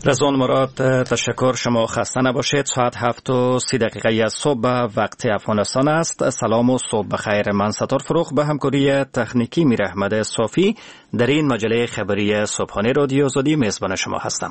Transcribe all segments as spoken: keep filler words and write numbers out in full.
رضوان مراد، تشکر. شما خسته نباشید. ساعت هفت و سی دقیقه از صبح وقت افغانستان است. سلام و صبح بخیر. من ستار فروخ به همکاری تکنیکی میر احمد صافی در این مجله خبری صبحانه رادیو آزادی میزبان شما هستم.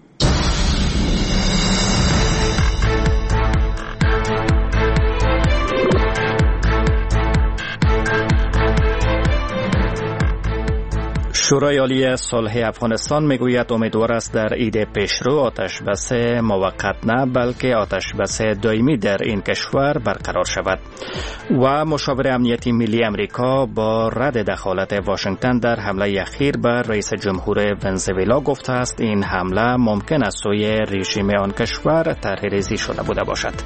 شورای عالی صلح افغانستان میگوید امیدوار است در عید پیشرو آتش بس موقت نه بلکه آتش بس دائمی در این کشور برقرار شود. و مشاور امنیتی ملی امریکا با رد دخالت واشنگتن در حمله اخیر بر رئیس جمهور ونزوئلا گفته است این حمله ممکن است سوی رژیم آن کشور طرح‌ریزی شده بوده باشد.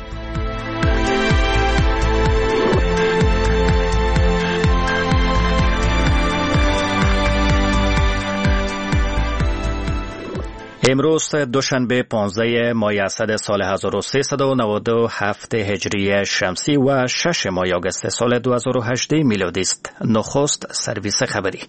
امروز دوشنبه پانزده ماه اسد سال هزار و سیصد و نود و هفت هجری شمسی و شش ماه آگوست سال دو هزار و هجده میلادی است. نخست سرویس خبری.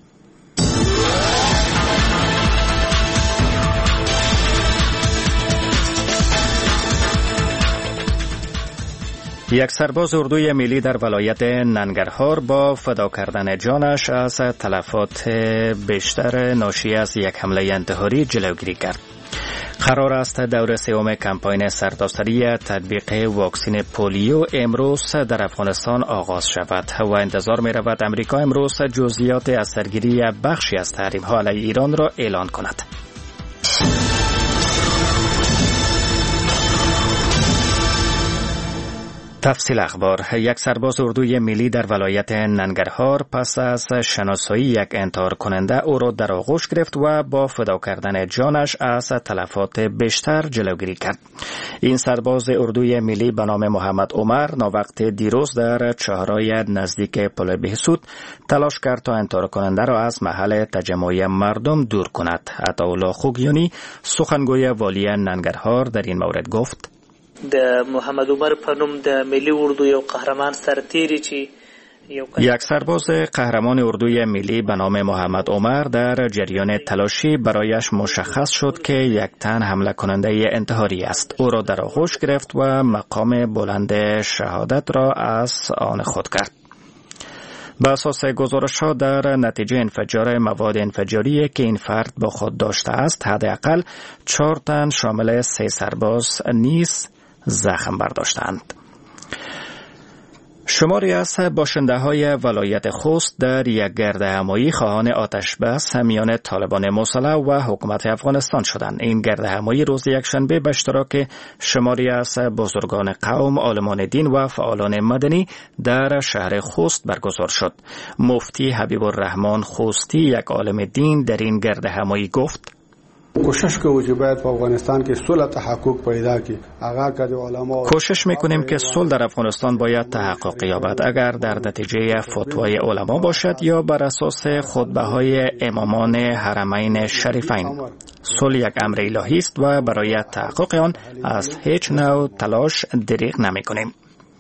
یک سرباز اردوی ملی در ولایت ننگرهار با فدا کردن جانش از تلفات بیشتر ناشی از یک حمله انتحاری جلوگیری کرد. قرار است دور سوم کمپاین سرتاسری تطبیق واکسن پولیو امروز در افغانستان آغاز شود و انتظار می رود امریکا امروز جزئیات از سرگیری بخشی از تحریم ها علیه ایران را اعلان کند. تفصیل اخبار. یک سرباز اردوی ملی در ولایت ننگرهار پس از شناسایی یک انتحار کننده او را در آغوش گرفت و با فدا کردن جانش از تلفات بیشتر جلوگیری کرد. این سرباز اردوی ملی به نام محمد عمر ناوقت دیروز در چهارراه نزدیک پل بهسود تلاش کرد تا انتحار کننده را از محل تجمع مردم دور کند. عطاالله خوگیانی سخنگوی والی ننگرهار در این مورد گفت: د محمد عمر په نوم د ملي اردو یو قهرمان سرتیری چې یک سرباز قهرمان اردوی ملی به نام محمد عمر در جریان تلاشی برایش مشخص شد که یک تن حمله کننده انتحاری است. او را در آغوش گرفت و مقام بلند شهادت را از آن خود کرد. به اساس گزارش‌ها در نتیجه انفجار مواد انفجاری که این فرد با خود داشته است حداقل چهار تن شامل سه سرباز نیز زخم برداشتند. شماری از باشنده‌های ولایت خوست در یک گردهمایی خواهان آتش بس میان طالبان مسلح و حکومت افغانستان شدند. این گردهمایی روز یکشنبه به اشتراک شماری از بزرگان قوم، عالمان دین و فعالان مدنی در شهر خوست برگزار شد. مفتی حبیب الرحمن خوستی، یک عالم دین، در این گردهمایی گفت: کوشش کوو چې باید په افغانستان کې صلح تحقق پیدا کړي. هغه کده علما کوشش میکنیم که صلح در افغانستان باید تحقق یابد، اگر در نتیجه فتوای علما باشد یا بر اساس خطبه‌های امامان حرمین شریفین. صلح یک امر الهی است و برای تحقق آن از هیچ نوع تلاش دریغ نمیکنیم.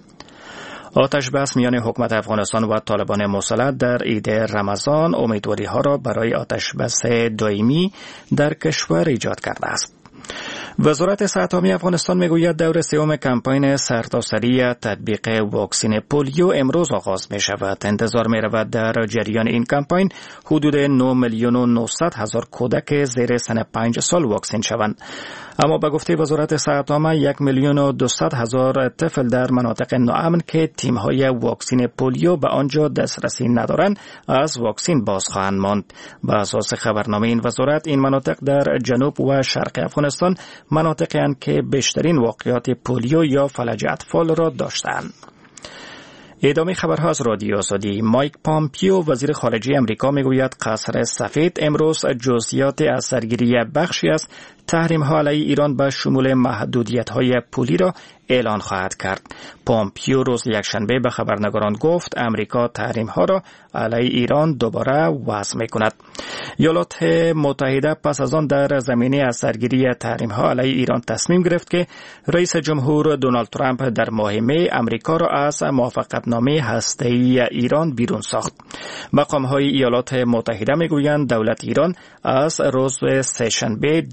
آتش بس میان حکومت افغانستان و طالبان مسلح در عید رمضان امیدواری ها را برای آتش بس دائمی در کشور ایجاد کرده است. وزارت صحت عامه افغانستان میگوید دور سوم کمپاین سرتاسری تطبیق واکسن پولیو امروز آغاز می شود. انتظار می رود در جریان این کمپاین حدود نه میلیون و نهصد هزار کودک زیر سن پنج سال واکسن شوند. اما به گفته وزارت صحت عامه یک میلیون و دویست هزار طفل در مناطق ناامن که تیم‌های واکسن پولیو به آنجا دسترسی ندارند از واکسن باز خواهند ماند. به اساس خبرنامه این وزارت این مناطق در جنوب و شرق افغانستان مناطقی هستند که بیشترین واقعات پولیو یا فلج اطفال را داشتند. ادامه خبرها از رادیو آزادی. مایک پامپیو وزیر خارجه امریکا میگوید قصر سفید امروز جزئیات از سرگیری بخشی از تحریم ها علیه ایران به شمول محدودیت های پولی را اعلان خواهد کرد. پامپیو روز یکشنبه به خبرنگاران گفت امریکا تحریم ها را علیه ایران دوباره وضع می کند. ایالات متحده پس از آن در زمینه از سرگیری تحریم ها علیه ایران تصمیم گرفت که رئیس جمهور دونالد ترامپ در ماه می امریکا را از موافقتنامه هسته‌ای ایران بیرون ساخت. مقام های ایالات متحده می گویند دولت ایران از روز سه‌شنبه دیگر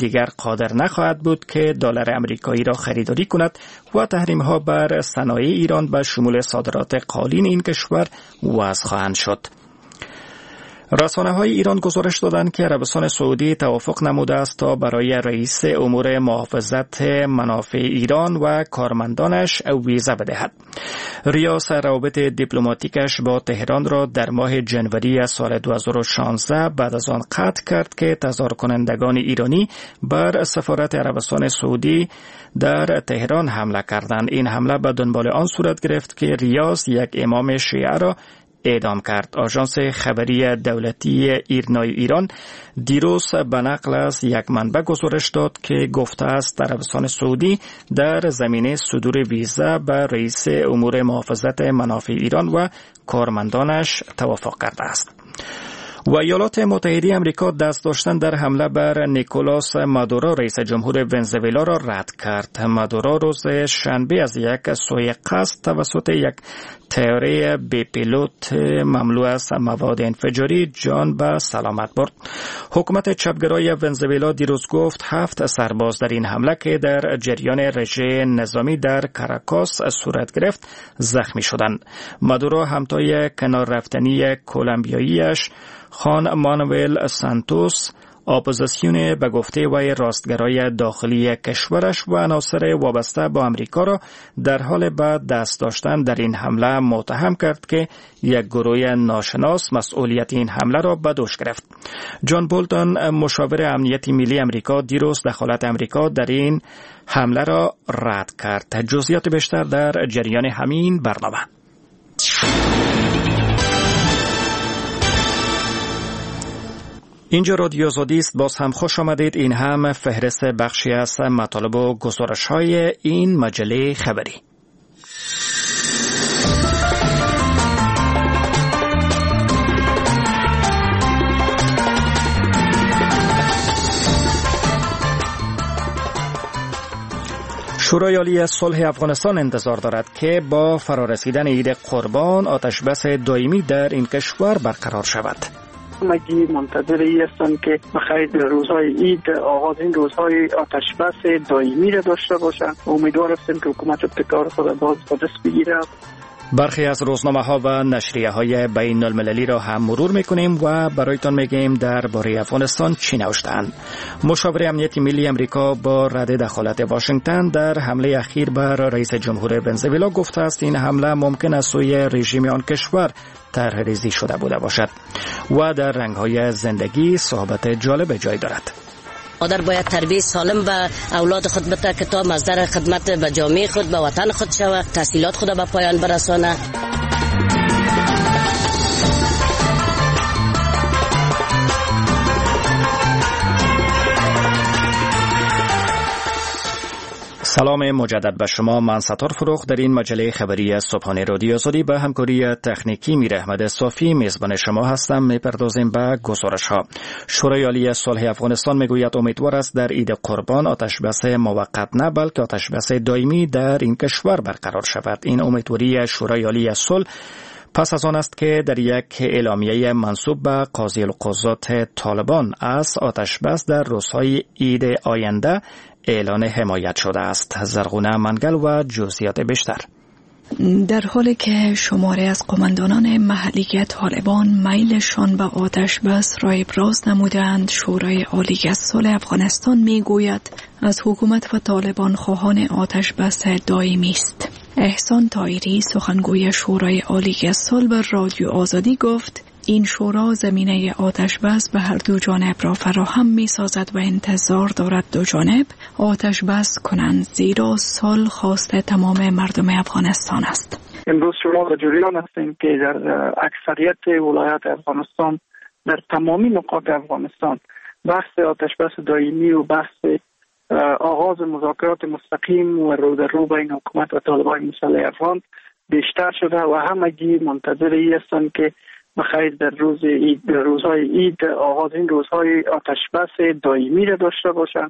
قادر نخواهد بود که دلار امریکایی را خریداری کند و تحریم‌ها بر صنایع ایران به شمول صادرات قالین این کشور وضع خواهند شد. رسانه‌های ایران گزارش دادند که عربستان سعودی توافق نموده است تا برای رئیس امور محافظت منافع ایران و کارمندانش ویزا بدهد. ریاض روابط دیپلماتیکش با تهران را در ماه جنوری سال دو هزار و شانزده بعد از آن قطع کرد که تظاهر کنندگان ایرانی بر سفارت عربستان سعودی در تهران حمله کردند. این حمله به دنبال آن صورت گرفت که ریاض یک امام شیعه را اعدام کرد. آژانس خبری دولتی ایرنای ایران دیروز به نقل از یک منبع گزارش داد که گفته است عربستان سعودی در زمینه صدور ویزا به رئیس امور محافظت منافع ایران و کارمندانش توافق کرده است. و ایالات متحده آمریکا دست داشتن در حمله بر نیکولاس مادورو رئیس جمهور ونزوئلا را رد کرد. مادورو روز شنبه از یک سوی قصد توسط یک طیاره بی پیلوت مملو از مواد انفجاری جان به سلامت برد. حکومت چپگرای ونزوئلا دیروز گفت هفت سرباز در این حمله که در جریان رژه نظامی در کاراکاس صورت گرفت زخمی شدند. مادورو همتای کنار رفتنی کلمبیاییش خان مانوئل سانتوس اپوزیسیون به گفته وی راستگرای داخلی کشورش و عناصر وابسته با امریکا را در حال بعد دست داشتن در این حمله متهم کرد که یک گروه ناشناس مسئولیت این حمله را به دوش گرفت. جان بولتون مشاور امنیتی ملی امریکا دیروز دخالت امریکا در این حمله را رد کرد. جزئیات بیشتر در جریان همین برنامه. اینجا رادیو آزادی است. باز هم خوش آمدید. این هم فهرست بخشی از مطالب و گزارش‌های این مجله خبری. شورای عالی صلح افغانستان انتظار دارد که با فرارسیدن عید قربان آتشبس دائمی در این کشور برقرار شود. همگی منتظر ای هستند که بخیر در روزهای عید آغاز این روزهای آتشبس دائمی را داشته باشند. امیدوار هستیم که حکومت ابتکار خود باز به دست بگیرد. برخی از روزنامه‌ها و نشریه‌های بین المللی را هم مرور می‌کنیم و برایتان میگیم درباره افغانستان چی نوشته‌اند. مشاور امنیتی ملی امریکا با رد دخالت واشنگتن در حمله اخیر بر رئیس جمهور ونزوئلا گفته است این حمله ممکن است سوی رژیم آن کشور طرح‌ریزی شده بوده باشد و در رنگ‌های زندگی صحبت جالب جای دارد. مادر باید تربیت سالم به اولاد خود بده که تا مصدر خدمت به جامعه خود به وطن خود شود، تحصیلات خود به پایان برسانه. سلام مجدد به شما. من ستار فروخ در این مجله خبری صبحانه رادیو آزادی به همکاری تکنیکی میر احمد صافی میزبان شما هستم. میپردازیم به گزارش ها. شورای عالی صلح افغانستان میگوید امیدوار است در عید قربان آتشبس موقت نه بلکه آتشبس دائمی در این کشور برقرار شود. این امیدواری شورای عالی صلح پس از آن است که در یک اعلامیه منسوب به قاضی القضات طالبان از آتشبس در روزهای عید آینده اعلان حمایت شده است. زرغونه منگل و جزئیات بیشتر. در حالی که شماری از قماندانان محلی طالبان میلشان به آتش بس را ابراز نمودند، شورای عالی صلح افغانستان میگوید از حکومت و طالبان خواهان آتش بس دائمی است. احسان طاهری سخنگوی شورای عالی صلح به رادیو آزادی گفت این شورا زمینه آتش بس به هر دو جانب را فراهم می سازد و انتظار دارد دو جانب آتش بس کنند، زیرا صلح خواست تمام مردم افغانستان است. امروز شما به جریان هستیم که در اکثریت ولایات افغانستان، در تمامی نقاط افغانستان، بحث آتش بس دائمی و بحث آغاز مذاکرات مستقیم و رو در رو بین حکومت و طالبان مسلح افغان بیشتر شده و همگی منتظر ای هستند که بخیر در روز عید، در روزهای عید آغاز این روزهای آتشبس دائمی را داشته باشند.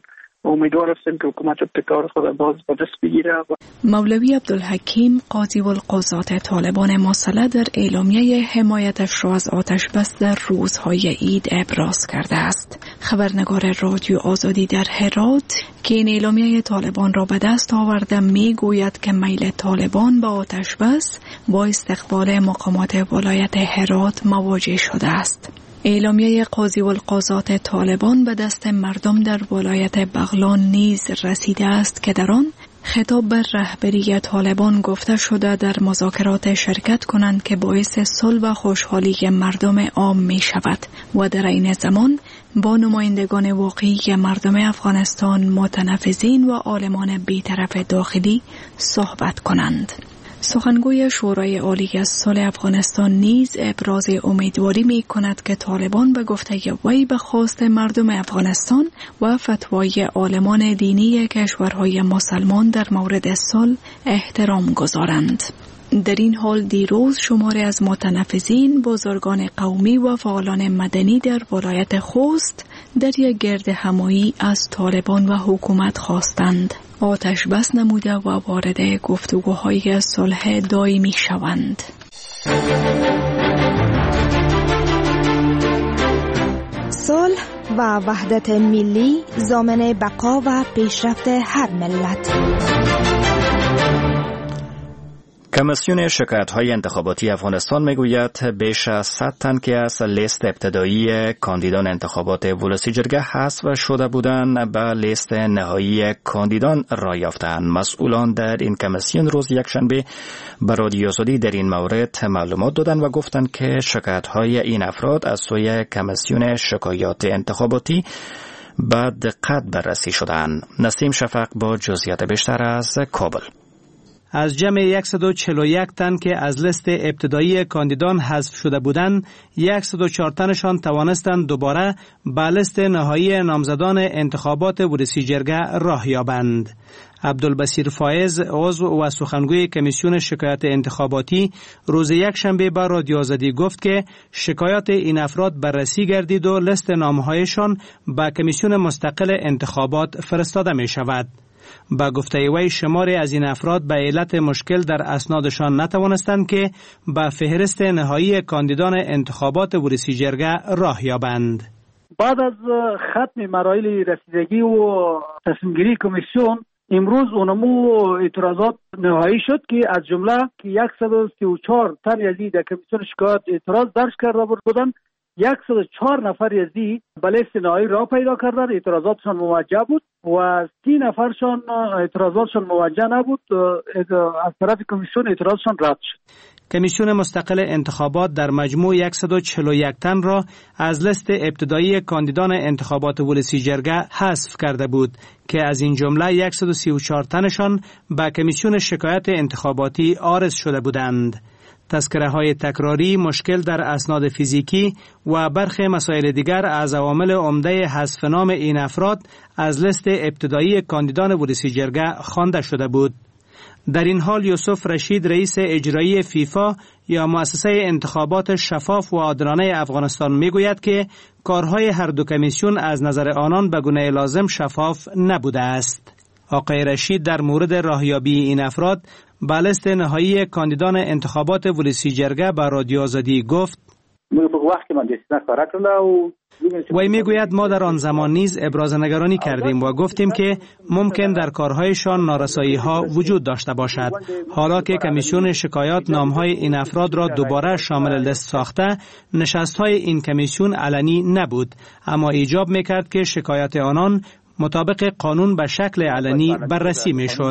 امیدوار هستیم که حکومت ابتکار خود باز به دست بگیره. مولوی عبدالحکیم قاضی القضات طالبان مسلح در اعلامیه حمایتش را از آتش بس در روزهای عید ابراز کرده است. خبرنگار رادیو آزادی در هرات که این اعلامیه طالبان را به دست آورده می گوید که میل طالبان به آتش بس با استقبال مقامات ولایت هرات مواجه شده است. اعلامیه قاضی القضات طالبان به دست مردم در ولایت بغلان نیز رسیده است که در آن خطاب بر رهبری طالبان گفته شده در مذاکرات شرکت کنند که باعث صلح و خوشحالی مردم عام می شود و در این زمان با نمایندگان واقعی مردم افغانستان، متنفذین و عالمان بی‌طرف داخلی صحبت کنند. سخنگوی شورای عالی از صلح افغانستان نیز ابراز امیدواری می کند که طالبان به گفته وی به خواست مردم افغانستان و فتوای عالمان دینی کشورهای مسلمان در مورد صلح احترام گذارند. در این حال دیروز شماری از متنفذین، بزرگان قومی و فعالان مدنی در ولایت خوست در یک گرد همایی از طالبان و حکومت خواستند آتش بس نموده و وارد گفتگوهای صلح دائمی شوند. صلح و وحدت ملی ضامن بقا و پیشرفت هر ملت. کمیسیون شکایت‌های انتخاباتی افغانستان میگوید بیش از صد تن که از لیست ابتدایی کاندیدان انتخابات ولسی جرگه حذف شده بودند به لیست نهایی کاندیدان را یافتند. مسئولان در این کمیسیون روز یکشنبه به رادیو آزادی در این مورد معلومات دادند و گفتند که شکایت‌های این افراد از سوی کمیسیون شکایات انتخاباتی به دقت بررسی شدند. نسیم شفق با جزئیات بیشتر از کابل. از جمع صد و چهل و یک تن که از لیست ابتدایی کاندیدان حذف شده بودند، صد و چهار تنشان توانستند دوباره به لیست نهایی نامزدان انتخابات ولسی جرگه راه یابند. عبدالبصیر فایز، عضو و سخنگوی کمیسیون شکایت انتخاباتی، روز یک شنبه به رادیو آزادی گفت که شکایات این افراد بررسی گردید و لیست نامهایشان به کمیسیون مستقل انتخابات فرستاده می شود. با گفته وی شماری از این افراد به علت مشکل در اسنادشان نتوانستند که به فهرست نهایی کاندیدان انتخابات ولسی جرگه راه یابند. بعد از ختم مراحل رسیدگی و تصمیم گیری کمیسیون، امروز اونمو اعتراضات نهایی شد که از جمله که صد و سی و چهار تن یزی در کمیسیون شکایت اعتراض درج کرده بودند، صد و چهار نفر یزی به لیست نهایی راه پیدا کردند. اعتراضاتشان موجه بود و سی نفرشان اعتراضاتشان موجه نبود. از طرف کمیسیون اعتراضشان رد شد. کمیسیون مستقل انتخابات در مجموع صد و چهل و یک تن را از لیست ابتدایی کاندیدان انتخابات ولسی جرگه حذف کرده بود که از این جمله صد و سی و چهار تنشان به کمیسیون شکایت انتخاباتی عارض شده بودند. تذکره های تکراری، مشکل در اسناد فیزیکی و برخی مسائل دیگر از عوامل عمده حذف نام این افراد از لیست ابتدایی کاندیدان ولسی جرگه خوانده شده بود. در این حال یوسف رشید، رئیس اجرایی فیفا یا مؤسسه انتخابات شفاف و عادلانه افغانستان میگوید که کارهای هر دو کمیسیون از نظر آنان به گونه لازم شفاف نبوده است. آقای رشید در مورد راهیابی این افراد به لیست نهایی کاندیدان انتخابات ولسی جرگه به رادیو آزادی گفت: وی میگوید ما در آن زمان نیز ابراز نگرانی کردیم و گفتیم که ممکن در کارهایشان نارسایی ها وجود داشته باشد. حالا که کمیسیون شکایات نامهای این افراد را دوباره شامل لیست ساخته، نشست های این کمیسیون علنی نبود، اما ایجاب میکرد که شکایات آنان مطابق قانون به شکل علنی بررسی میشد.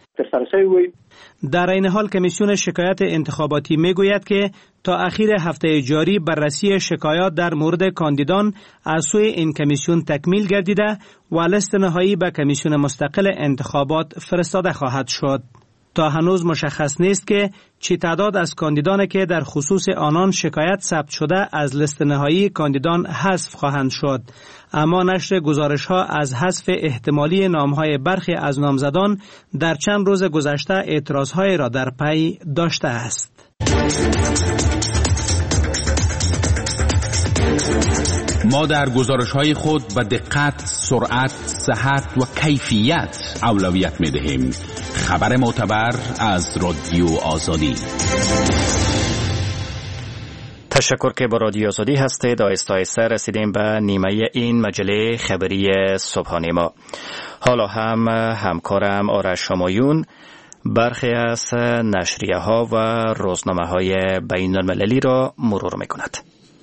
در این حال کمیسیون شکایت انتخاباتی میگوید که تا اخیر هفته جاری بررسی شکایات در مورد کاندیدان از سوی این کمیسیون تکمیل گردیده و لیست نهایی به کمیسیون مستقل انتخابات فرستاده خواهد شد. تا هنوز مشخص نیست که چی تعداد از کاندیدان که در خصوص آنان شکایت ثبت شده از لیست نهایی کاندیدان حذف خواهند شد، اما نشر گزارش‌ها از حذف احتمالی نام‌های برخی از نامزدان در چند روز گذشته اعتراض‌های را در پی داشته است. ما در گزارش‌های خود به دقت، سرعت، صحت و کیفیت اولویت می‌دهیم. خبر معتبر از رادیو آزادی. تشکر که با رادیو آزادی هستید. آهسته آهسته رسیدیم به نیمه این مجله خبری صبحانه ما. حالا هم همکارم آرش شمایون برخی از نشریه ها و روزنامه های بین المللی را مرور می کند.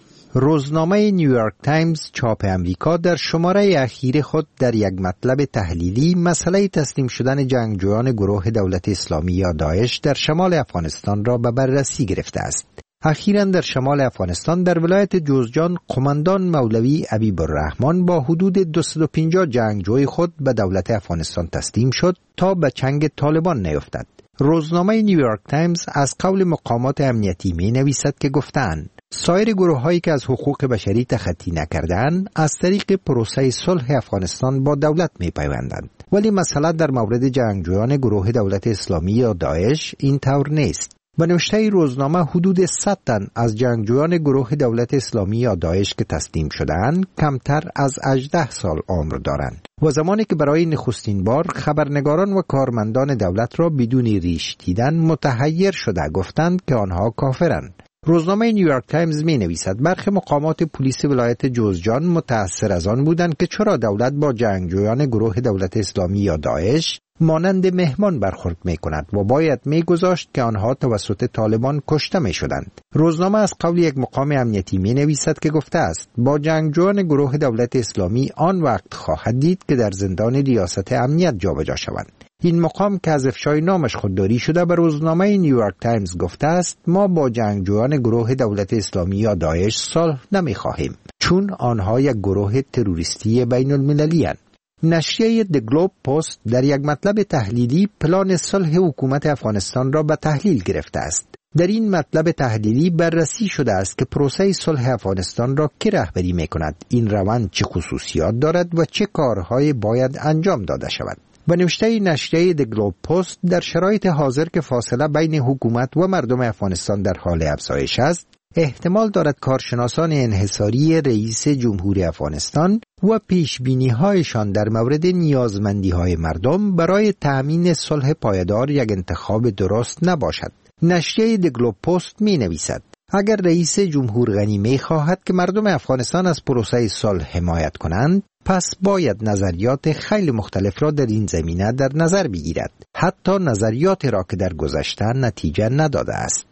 روزنامه نیویورک تایمز چاپ امریکا در شماره اخیر خود در یک مطلب تحلیلی مسئله تسلیم شدن جنگجویان گروه دولت اسلامی یا داعش در شمال افغانستان را به بررسی گرفته است. اخیراً در شمال افغانستان در ولایت جوزجان قماندان مولوی حبیب الرحمن با حدود دویست و پنجاه جنگجوی خود به دولت افغانستان تسلیم شد تا به چنگ طالبان نیفتد. روزنامه نیویورک تایمز از قول مقامات امنیتی می نویسد که گفتند سایر گروه هایی که از حقوق بشری تخطی نکردند از طریق پروسه صلح افغانستان با دولت می پیوندند. ولی مسئله در مورد جنگجویان گروه دولت اسلامی یا داعش این طور نیست. به نوشته روزنامه حدود صد تن از جنگجویان گروه دولت اسلامی یا داعش که تسلیم شدند کمتر از هجده سال عمر دارند و زمانی که برای نخستین بار خبرنگاران و کارمندان دولت را بدون ریش دیدن متحیر شده گفتند که آنها کافرند. روزنامه نیویورک تایمز می نویسد برخی مقامات پلیس ولایت جوزجان متأثر از آن بودند که چرا دولت با جنگجویان گروه دولت اسلامی یا داعش مانند مهمان برخورد می کند و باید می گذاشت که آنها توسط طالبان کشته می شدند. روزنامه از قول یک مقام امنیتی می نویسد که گفته است با جنگجویان گروه دولت اسلامی آن وقت خواهد دید که در زندان ریاست امنیت جابجا شوند. این مقام که از افشای نامش خودداری شده به روزنامه نیویورک تایمز گفته است ما با جنگجویان گروه دولت اسلامی یا داعش صلح نمی خواهیم چون آنها یک گروه تروریستی بین المللی هستند. نشریه د گلوب پست در یک مطلب تحلیلی پلان صلح حکومت افغانستان را به تحلیل گرفته است. در این مطلب تحلیلی بررسی شده است که پروسه صلح افغانستان را کی رهبری می کند، این روند چه خصوصیات دارد و چه کارهای باید انجام داده شود. به نوشته نشریه د گلوب پست در شرایط حاضر که فاصله بین حکومت و مردم افغانستان در حال افزایش است، احتمال دارد کارشناسان انحصاری رئیس جمهوری افغانستان و پیشبینی‌هایشان در مورد نیازمندی‌های مردم برای تأمین صلح پایدار یک انتخاب درست نباشد. نشریه د گلوب پست می‌نویسد اگر رئیس جمهور غنی می‌خواهد که مردم افغانستان از پروسه صلح حمایت کنند، پس باید نظریات خیلی مختلف را در این زمینه در نظر بگیرد، حتی نظریات را که در گذشته نتیجه نداده است.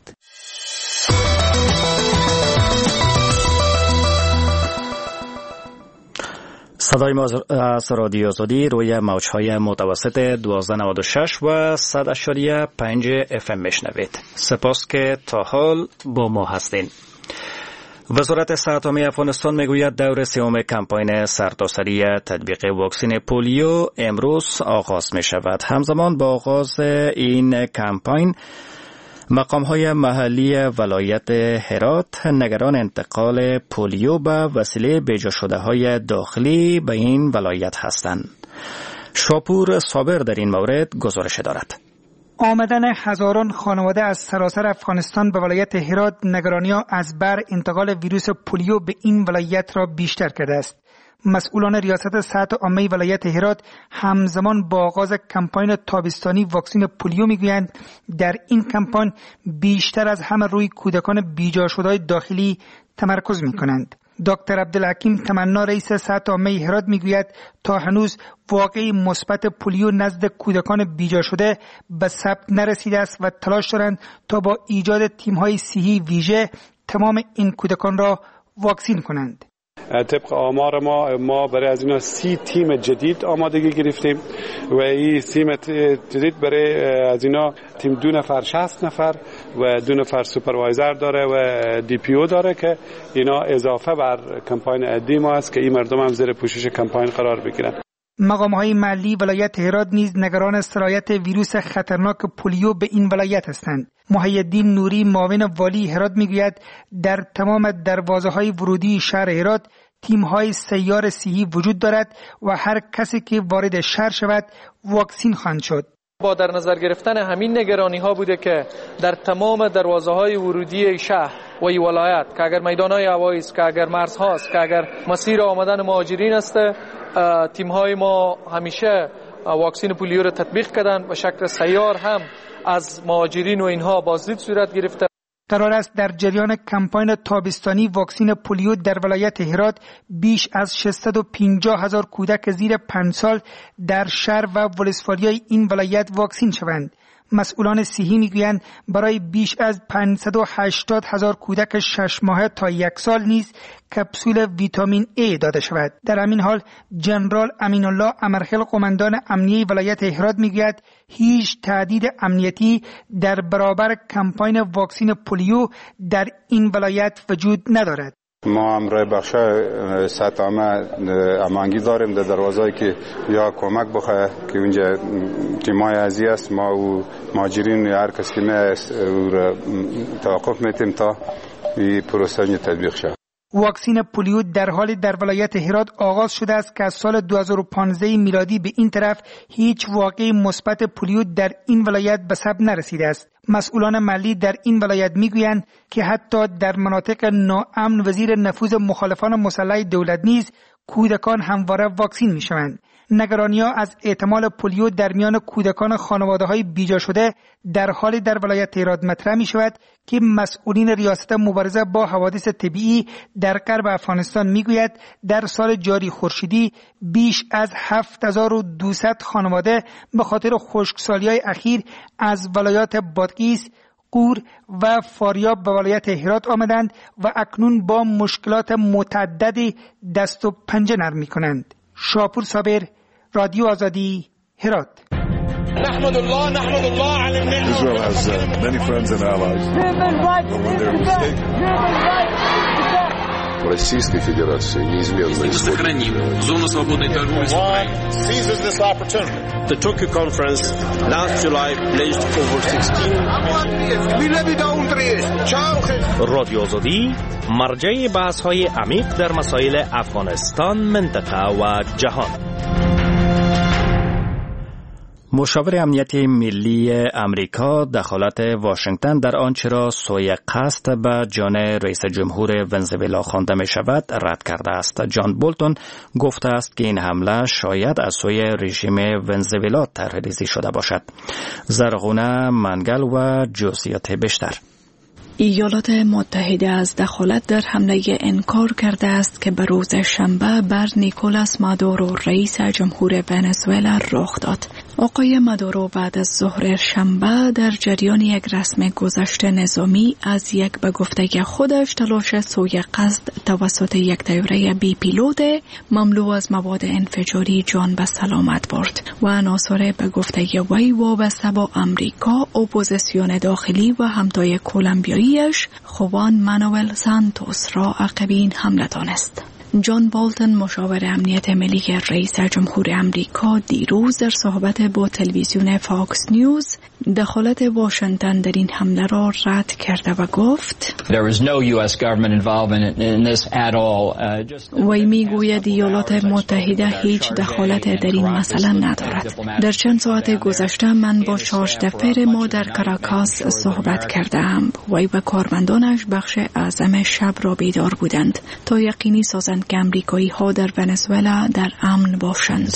صدای ما از رادیو آزادی روی موج‌های متوسط دوازده نود و شش و صد و پنج اف ام میشنوید. سپاس که تا حال با ما هستین. وزارت صحت عامه افغانستان میگوید دور سوم کمپاین سرتاسری تطبیق واکسن پولیو امروز آغاز می شود. همزمان با آغاز این کمپاین مقام‌های محلی ولایت هرات نگران انتقال پولیو به وسیله بیجا شده‌های داخلی به این ولایت هستند. شاپور صابر در این مورد گزارش دارد. آمدن هزاران خانواده از سراسر افغانستان به ولایت هرات نگرانی‌ها از بر انتقال ویروس پولیو به این ولایت را بیشتر کرده است. مسئولان ریاست صحت عامه ولایت هرات همزمان با آغاز کمپاین تابستانی واکسن پولیو میگویند در این کمپاین بیشتر از همه روی کودکان بیجا شده داخلی تمرکز میکنند. دکتر عبدالحکیم تمنا رئیس صحت عامه هرات میگوید تا هنوز واقعی مثبت پولیو نزد کودکان بیجا شده به ثبت نرسیده است و تلاش دارند تا با ایجاد تیم‌های صحی ویژه تمام این کودکان را واکسین کنند. طبق آمار ما ما برای از اینا سی تیم جدید آمادگی گرفتیم و این تیم جدید برای از اینا تیم دو نفر شصت نفر و دو نفر سوپروایزر داره و دی پی او داره که اینا اضافه بر کمپاین عادی ما است که این مردم هم زیر پوشش کمپاین قرار بگیرن. مقام‌های محلی ولایت هرات نیز نگران سرایت ویروس خطرناک پولیو به این ولایت هستند. محی الدین نوری معاون والی هرات میگوید در تمام دروازه‌های ورودی شهر هرات تیم‌های سیار صحی وجود دارد و هر کسی که وارد شهر شود واکسین خواهد شد. با در نظر گرفتن همین نگرانی ها بوده که در تمام دروازه های ورودی شهر و ای ولایت که اگر میدان های هوایی است، که اگر مرز هاست، که اگر مسیر آمدن مهاجرین است، تیم های ما همیشه واکسین پولیو را تطبیق کردن و شکل سیار هم از مهاجرین و اینها بازدید صورت گرفته. قرار است در جریان کمپاین تابستانی واکسین پولیو در ولایت هرات بیش از ششصد و پنجاه هزار کودک زیر پنج سال در شهر و ولسوالی‌های این ولایت واکسین شوند. مسئولان صحی میگویند برای بیش از پانصد و هشتاد هزار کودک شش ماهه تا یک سال نیز کپسول ویتامین ای داده شود. در همین حال جنرال امین الله امرخیل قماندان امنیه ولایت هرات میگوید هیچ تهدید امنیتی در برابر کمپاین واکسین پولیو در این ولایت وجود ندارد. ما امرای بخش سطح امانگی داریم در دروازه‌ای که یا کمک بخواه که اونجا تیمای ازی است، ما و مهاجرین یا هر کسی که توقف میتیم تا این پروسه تطبیق شود. واکسین پولیو در حال در ولایت هرات آغاز شده است که از سال دو هزار و پانزده میلادی به این طرف هیچ واقعه مثبت پولیو در این ولایت به ثبت نرسیده است. مسئولان محلی در این ولایت میگویند که حتی در مناطق ناامن و زیر نفوذ مخالفان مسلح دولت نیز کودکان همواره واکسین میشوند. نگرانی‌ها از احتمال پولیو در میان کودکان خانواده‌های بیجا شده در حال در ولایت هرات مطرح می‌شود که مسئولین ریاست مبارزه با حوادث طبیعی در غرب افغانستان می‌گوید در سال جاری خورشیدی بیش از هفت هزار و دویست خانواده به خاطر خشکسالی‌های اخیر از ولایات بادغیس، قور و فاریاب به ولایت هرات آمدند و اکنون با مشکلات متعددی دست و پنجه نرم می‌کنند. شاپور صابر، رادیو آزادی، هرات. نحمد الله نحمد الله على النعمة. Israel has uh, many friends and allies. Российской Федерации неизменно сохраним зону свободной торговли с Украиной. Seizes this opportunity. The Tokyo conference last July pledged over sixteen. رادیو آزادی مرجع بحث‌های عمیق در مسائل افغانستان، منطقه و جهان. مشاور امنیتی ملی امریکا دخالت واشنگتن در آنچه را سوء قصد به جان رئیس جمهور ونزوئلا خوانده می شود رد کرده است. جان بولتون گفته است که این حمله شاید از سوی رژیم ونزوئلا طرح‌ریزی شده باشد. زرغونه منگل و جزئیات بیشتر. ایالات متحده از دخالت در حمله انکار کرده است که به روز شنبه بر نیکولاس مادورو رئیس جمهور ونزوئلا رخ داد. آقای مادورو بعد از ظهر شنبه در جریان یک رسم گذشت نظامی از یک به گفته خودش تلاش سوء قصد توسط یک طیاره بی پیلوت مملو از مواد انفجاری جان به سلامت برد و عناصر به گفته وی وابسته با امریکا، اپوزیسیون داخلی و همتای کلمبیاییش خوان مانوئل سانتوس را عقب این حمله دانست. جان بولتون مشاور امنیت ملی رئیس جمهور امریکا دیروز در صحبت با تلویزیون فاکس نیوز دخالت واشنگتن در این حمله را رد کرده و گفت وی میگوید ایالات متحده هیچ دخالت در این مسئله ندارد. در چند ساعت گذشته من با چارج دفر ما در کاراکاس صحبت کردم. وی و کارمندانش بخش اعظم شب را بیدار بودند تا یقینی سازند که امریکایی ها در ونزوئلا در امن باشند.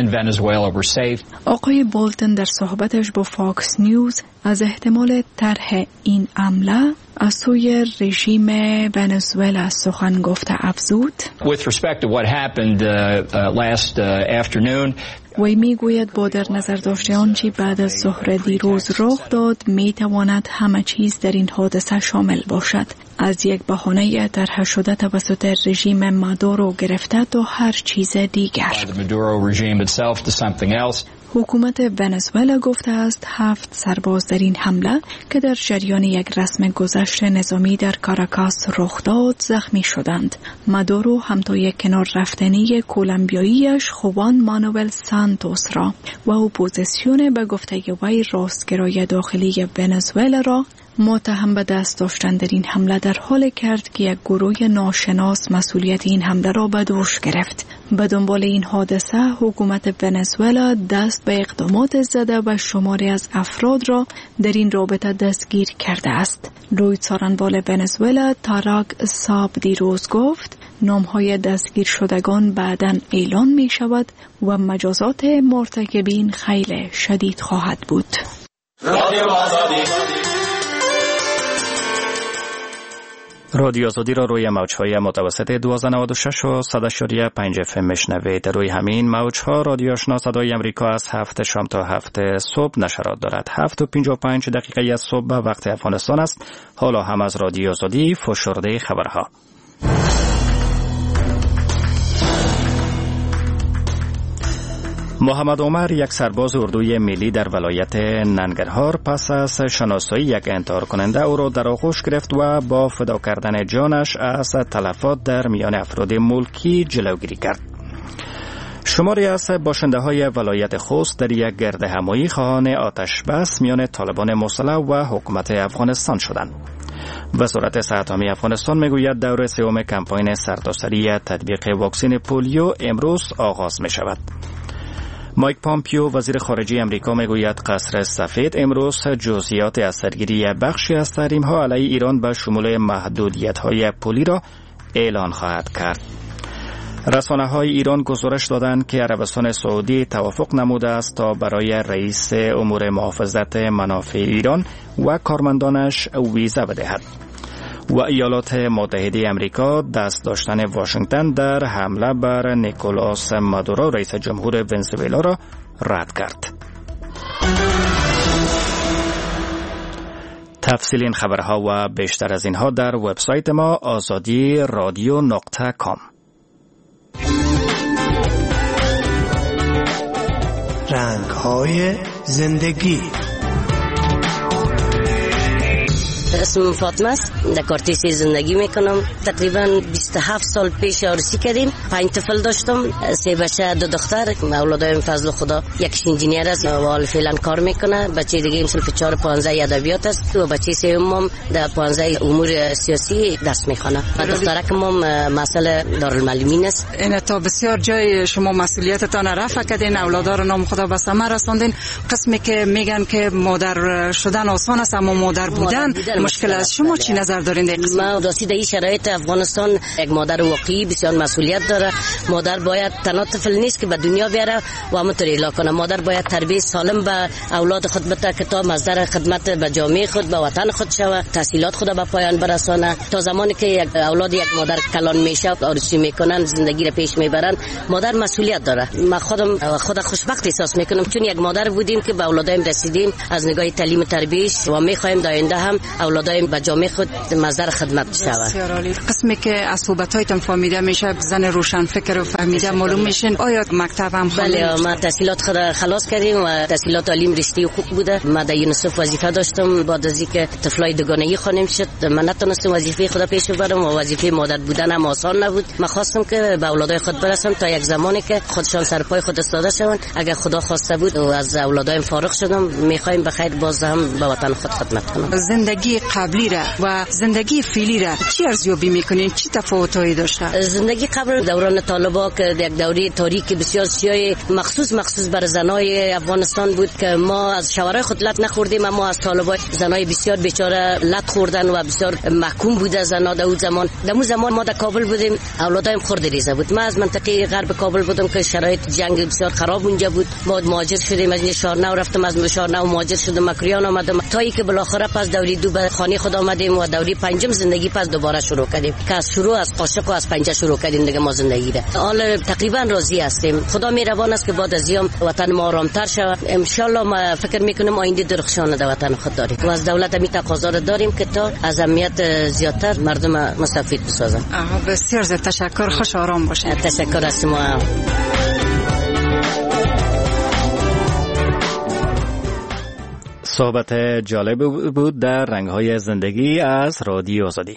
آقای بولتون در صحبتش با فاکس نیوز از احتمال طرح این حمله از سوی رژیم ونزوئلا سخن گفته افزود. With respect to what happened uh, uh, last uh, afternoon, وی می گوید با در نظر داشته آنچه بعد از ظهر دیروز رخ داد می تواند همه چیز در این حادثه شامل باشد، از یک بهانه طرح شده توسط رژیم مادورو گرفته تا هر چیز دیگر. حکومت ونزوئلا گفته است هفت سرباز در این حمله که در جریان یک رسم گذشت نظامی در کاراکاس رخ داد زخمی شدند. مادورو همتای کنار رفتنی کلمبیاییش خوان مانوئل سانتوس را و اپوزیسیون به گفته وی راستگرای داخلی ونزوئلا را متهم به دست داشتن در این حمله در حال کرد که یک گروه ناشناس مسئولیت این حمله را به دوش گرفت. به دنبال این حادثه حکومت ونزوئلا دست به اقدامات زده و شماری از افراد را در این رابطه دستگیر کرده است. روی سارنوال ونزوئلا تاراک ساب دیروز گفت نامهای دستگیر شدگان بعداً اعلان می شود و مجازات مرتکبین خیلی شدید خواهد بود. رادیو آزادی را روی موج‌های متوسط دویست و نود و شش و صد و پنج اف ام میشنوید. روی همین موج‌ها رادیو آشنا صدای امریکا از هفت شام تا هفت صبح نشرات دارد. هفت و پنج و پنج دقیقه از صبح به وقت افغانستان است. حالا هم از رادیو آزادی فشرده خبرها. محمد عمر، یک سرباز اردوی ملی در ولایت ننگرهار، پس از شناسایی یک انتحار کننده او را در آغوش گرفت و با فدا کردن جانش از تلفات در میان افراد ملکی جلوگیری کرد. شماری از باشنده های ولایت خوست در یک گرد همایی خواهان آتش بس میان طالبان مسلح و حکومت افغانستان شدند. وزارت صحت عامه افغانستان میگوید دور سوم کمپاین سرتاسری تطبیق واکسن پولیو امروز آغاز می شود. مایک پامپیو، وزیر خارجه امریکا، میگوید قصر سفید امروز جزئیات از سرگیری بخشی از تحریم‌ها علیه ایران به شمول محدودیت‌های پولی را اعلان خواهد کرد. رسانه‌های ایران گزارش دادند که عربستان سعودی توافق نموده است تا برای رئیس امور محافظت منافع ایران و کارمندانش ویزا بدهد. و ایالات متحده امریکا دست داشتن واشنگتن در حمله بر نیکولاس مادورو رئیس جمهور ونزوئلا را رد کرد. تفصیل این خبرها و بیشتر از اینها در وبسایت ما آزادی رادیو نقطه کام. رنگ‌های زندگی. اسمم فاطمه است. در کارتیس زندگی میکنم. تقریبا بیست و هفت سال پیش عروسی کردیم. پنج طفل داشتم، سه بچه، دو دختر. اولادایم فضل خدا، یکیش انجینیر است و حال فعلا کار میکنه. بچه دیگه صنف چهار پانزده ادبیات است و بچه سوم در پانزده امور سیاسی درس میخونه. و دخترکم مسئله دارالمعلمین است. این تا بسیار جای شما مسئولیتتان رفع کردین، اولادا رو نام خدا به ثمر رساندین. قسمی که میگن که مادر شدن آسان است اما مادر بودن مشکل است. شما چی نظر دارین در این قسمت؟ ما داستی در این شرایط افغانستان یک مادر واقعی بسیار مسئولیت داره. مادر باید تنها طفل نیست که به دنیا بیاره و همونطوری اعلا کنه. مادر باید تربیت سالم به اولاد خود بده که تا مصدر خدمت به جامعه خود، به وطن خود شوه، تحصیلات خود به پایان برسانه. تا زمانی که یک اولاد یک مادر کلان میشه، آرزو میکنن، زندگی را پیش میبرن، مادر مسئولیت داره. من خودم خود خوشبخت احساس میکنم چون یک مادر بودیم که به اولادایم رسیدیم از نگاه تعلیم و تربیت و میخوایم در آینده هم اولادایم به جامعه خود مصدر خدمت شود. قسمی که از صحبت‌هایتان فهمیده میشه زن روشن فکر و فهمیده معلوم میشین. آیا مکتب هم خوندین؟ بله، ما تحصیلات خود خلاص کردیم و تحصیلات تعلیم رشته حقوق بوده. ما در یونیسف وظیفه داشتم. بعد از اینکه طفلای دوگانه‌ای خانم شد من نتونستم وظیفه خود پیش ببرم و وظیفه مادر بودن هم آسان نبود. من خواستم که به اولادای خود برسم تا یک زمانی که خودشان سر پای خود ایستاده شوند. اگر خدا خواسته بود و از اولادایم فارغ شدم، میخوایم بخیر باز هم به وطن خود خدمت کنم. زندگی قبلی را و زندگی فعلی را چی ارزیابی میکنین؟ چی تفاوتایی داشته؟ زندگی قبل دوران طالبا که یک دوره تاریکی بسیار سیاه مخصوص مخصوص بر زنای افغانستان بود که ما از شوهرای خود لط نخوردیم، اما از طالبا زنای بسیار بیچاره لط خوردن و بسیار محکوم بوده زنا. در اون زمان در اون زمان ما در کابل بودیم، اولادایم خرد ریزه بود. ما از منطقه غرب کابل بودم که شرایط جنگ بسیار خراب اونجا بود. ما مهاجر شدیم، از شارنو رفتم، از شارنو مهاجر شدم مکریان آمدم تا اینکه بالاخره پس دوری دو به خانه خود آمدیم و دوری پنجم زندگی پس دوباره شروع کردیم که از شروع از قاشق و از پنجه شروع کردیم دیگه ما زندگی را. حالا تقریبا راضی هستیم. خدا مهربان است که بعد از این وطن ما آرامتر شود. ان شاء الله ما فکر میکنیم آینده درخشان در وطن خود داریم و از دولت می تقاضا داریم که تا از امنیت زیادتر مردم مستفید بسازن. بسیار زیاد تشکر. خوش آرام باشید. تشکر از شما. صحبت جالب بود در رنگ‌های زندگی از رادیو آزادی.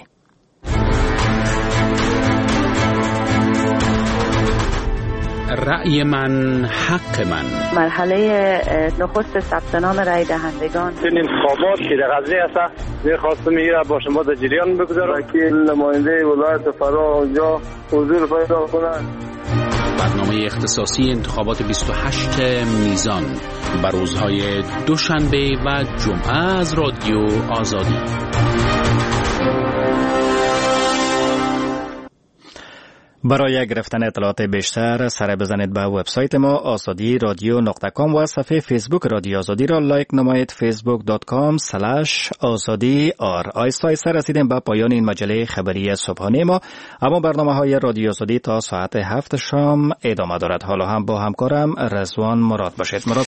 رأی من حق من. مرحله نخست ثبت نام رای دهندگان این انتخابات که در غزه است می‌خواستم میره با شما در جریان بگذارم که نماینده ولایت فرا اونجا حضور پیدا کنند. برنامه اختصاصی انتخابات بیست و هشت میزان بر روزهای دوشنبه و جمعه از رادیو آزادی. برای گرفتن اطلاعات بیشتر سر بزنید به وبسایت ما آزادی رادیو نقطه کام و صفحه فیسبوک رادیو آزادی را لایک نمایید فیسبوک دات کام اسلش آزادی آر. آیسته آیسته رسیدیم به پایان این مجله خبری صبحانه ما، اما برنامه های رادیو آزادی تا ساعت هفت شام ادامه دارد. حالا هم با همکارم رضوان مراد باشید. مراد